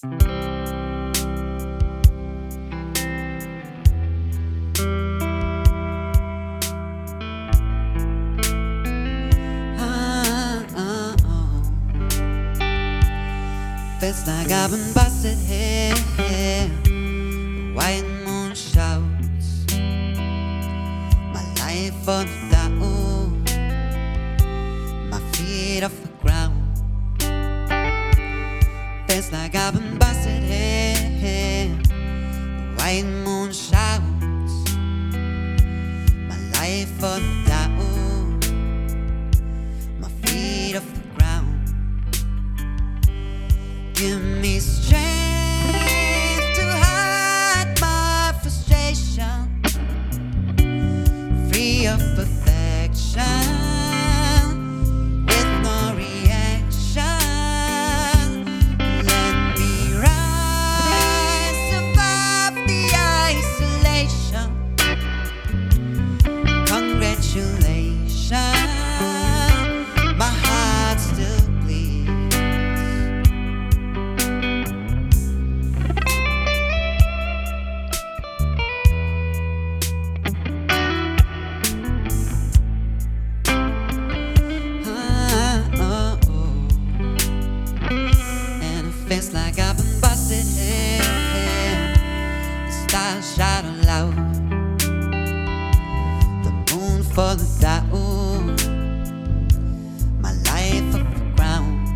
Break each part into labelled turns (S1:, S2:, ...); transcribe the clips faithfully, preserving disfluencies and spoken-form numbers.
S1: Ah, ah, oh. Feels like I've been busted here. The white moon shouts my life on the down, my feet off the ground. Feels like I've been busted here. The white moon shouts my life on the down, my feet off the ground. Give me strength to hide my frustration, free of perfection, with no reaction. Let me rise above the isolation. Congratulations, my heart still bleeds. Ah, oh, oh. And it feels like I've been busted here. The stars shadow loud, the moon for the down, my life up the ground.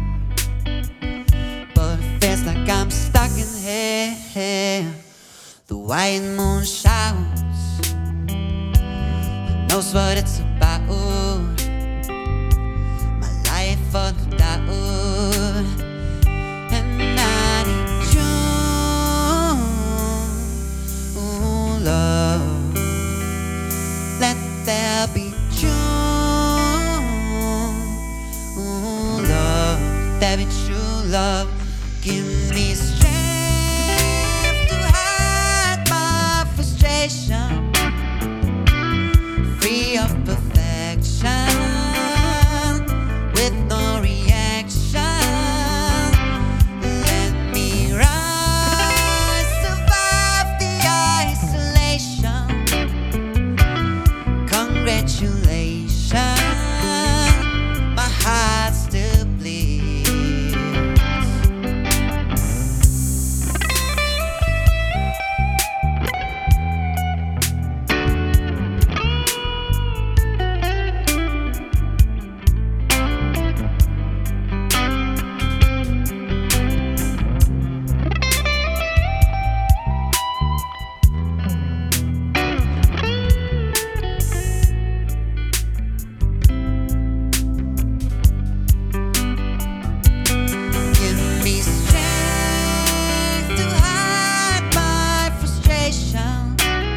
S1: But it feels like I'm stuck in here. The white moon shouts, knows what it's about. My life for the down, and I need you, ooh, love. Let there be true, ooh, love. There be true love. Give me strength to hide my frustration, free of perfection, with no reaction. Let me rise above the isolation. Congratulations, my heart still bleeds. Give me strength to hide my frustration,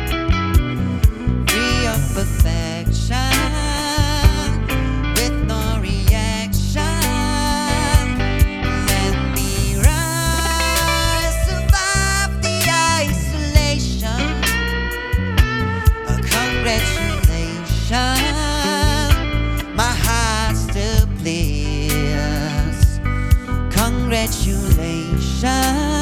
S1: free of perfection, with no reaction. Let me rise above the isolation. Congratulations, my heart still bleeds. Congratulations.